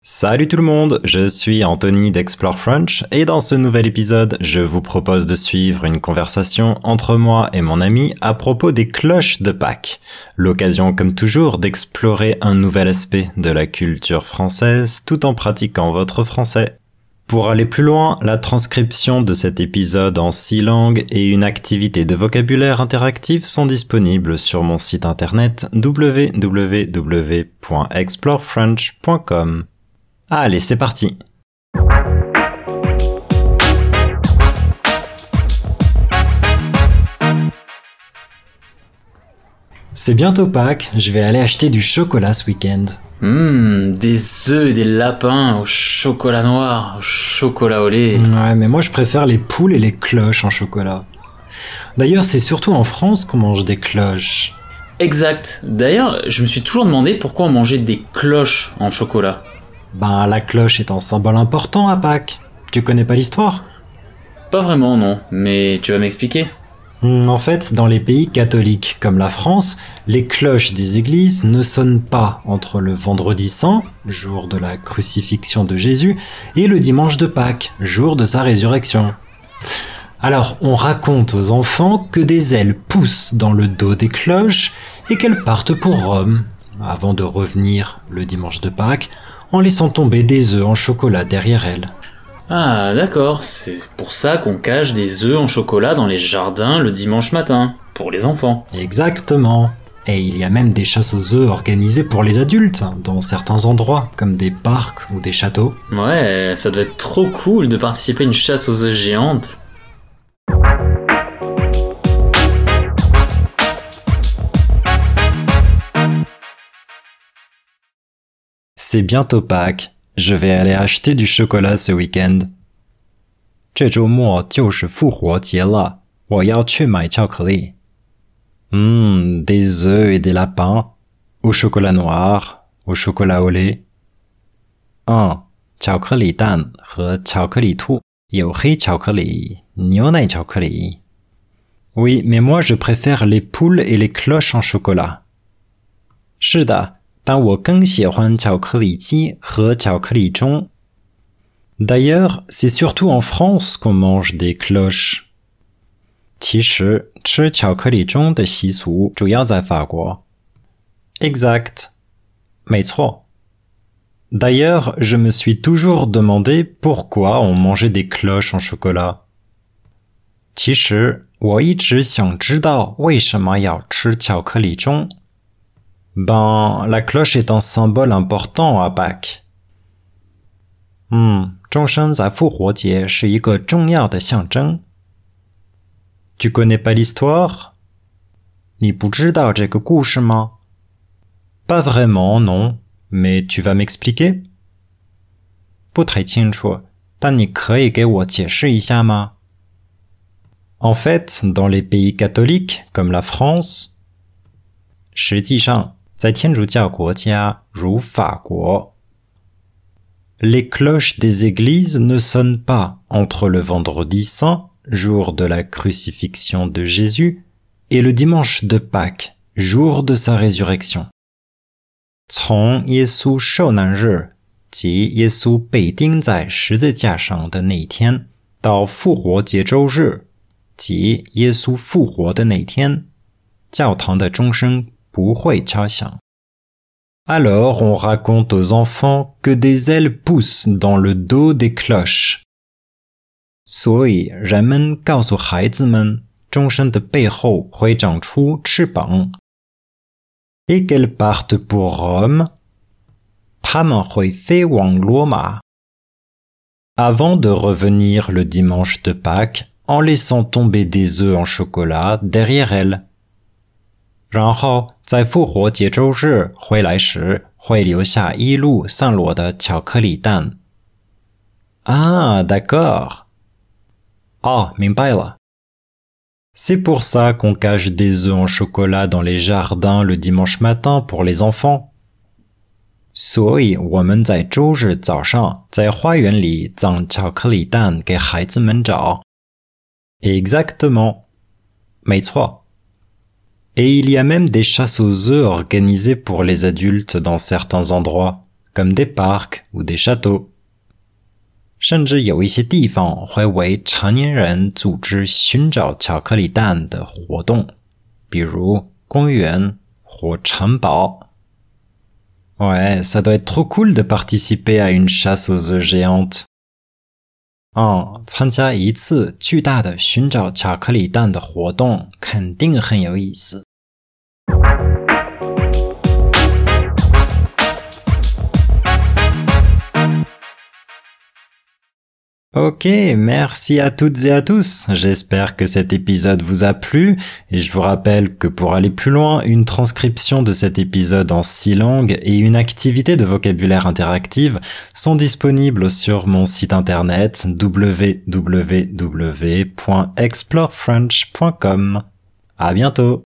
Salut tout le monde, je suis Anthony d'Explore French et dans ce nouvel épisode, je vous propose de suivre une conversation entre moi et mon ami à propos des cloches de Pâques. L'occasion comme toujours d'explorer un nouvel aspect de la culture française tout en pratiquant votre français. Pour aller plus loin, la transcription de cet épisode en 6 langues et une activité de vocabulaire interactive sont disponibles sur mon site internet www.explorefrench.com. Allez, c'est parti! C'est bientôt Pâques, je vais aller acheter du chocolat ce week-end. Des œufs et des lapins au chocolat noir, au chocolat au lait. Ouais, mais moi je préfère les poules et les cloches en chocolat. D'ailleurs, c'est surtout en France qu'on mange des cloches. Exact. D'ailleurs, je me suis toujours demandé pourquoi on mangeait des cloches en chocolat. Ben, la cloche est un symbole important à Pâques. Tu connais pas l'histoire ? Pas vraiment, non. Mais tu vas m'expliquer ? En fait, dans les pays catholiques comme la France, les cloches des églises ne sonnent pas entre le vendredi saint, jour de la crucifixion de Jésus, et le dimanche de Pâques, jour de sa résurrection. Alors, on raconte aux enfants que des ailes poussent dans le dos des cloches et qu'elles partent pour Rome, avant de revenir le dimanche de Pâques, en laissant tomber des œufs en chocolat derrière elles. Ah, d'accord. C'est pour ça qu'on cache des œufs en chocolat dans les jardins le dimanche matin, pour les enfants. Exactement. Et il y a même des chasses aux œufs organisées pour les adultes, dans certains endroits, comme des parcs ou des châteaux. Ouais, ça doit être trop cool de participer à une chasse aux œufs géante. C'est bientôt Pâques. Je vais aller acheter du chocolat ce week-end. 这周末就是复活节了，我要去买巧克力。Des œufs et des lapins, au chocolat noir, au chocolat au lait. 巧克力蛋和巧克力兔，有黑巧克力，牛奶巧克力。Oui, mais moi je préfère les poules et les cloches en chocolat. 是的。但我更喜欢巧克力鸡和巧克力钟。D'ailleurs, c'est surtout en France qu'on mange des cloches. 其实，吃巧克力钟的习俗主要在法国。Exact. 没错。D'ailleurs, je me suis toujours demandé pourquoi on mangeait des cloches en chocolat. 其实，我一直想知道为什么要吃巧克力钟。Ben, la cloche est un symbole important à Pâques. 钟声在复活节是一个重要的象征。Tu connais pas l'histoire? 你不知道这个故事吗？ Pas vraiment, non. Mais tu vas m'expliquer? 不太清楚，但你可以给我解释一下吗？ En fait, dans les pays catholiques, comme la France, 实际上在天主教国家，如法国 les cloches des églises ne sonnent pas entre le vendredi saint, jour de la crucifixion de Jésus, et le dimanche de Pâques, jour de sa résurrection. 从耶稣受难日，即耶稣被钉在十字架上的那天，到复活节周日，即耶稣复活的那天，教堂的钟声不会敲响。Alors, on raconte aux enfants que des ailes poussent dans le dos des cloches. 所以人们告诉孩子们，钟声的背后会长出翅膀。Et qu'elles partent pour Rome. 它们会飞往罗马。Avant de revenir le dimanche de Pâques, en laissant tomber des œufs en chocolat derrière elles. 然后在复活节周日回来时，会留下一路散落的巧克力蛋。Ah, d'accord. 明白了。C'est pour ça qu'on cache des œufs en chocolat dans les jardins le dimanche matin pour les enfants. 所以我们在周日早上在花园里藏巧克力蛋给孩子们找。Exactement. 没错。Et il y a même des chasses aux œufs organisées pour les adultes dans certains endroits, comme des parcs ou des châteaux。甚至有一些地方会为成年人组织寻找巧克力蛋的活动，比如公园或城堡。Ouais, ça doit être trop cool de participer à une chasse aux œufs géantes. 参加一次巨大的寻找巧克力蛋的活动肯定很有意思。Ok, merci à toutes et à tous. J'espère que cet épisode vous a plu et je vous rappelle que pour aller plus loin, une transcription de cet épisode en 6 langues et une activité de vocabulaire interactive sont disponibles sur mon site internet www.explorefrench.com. À bientôt.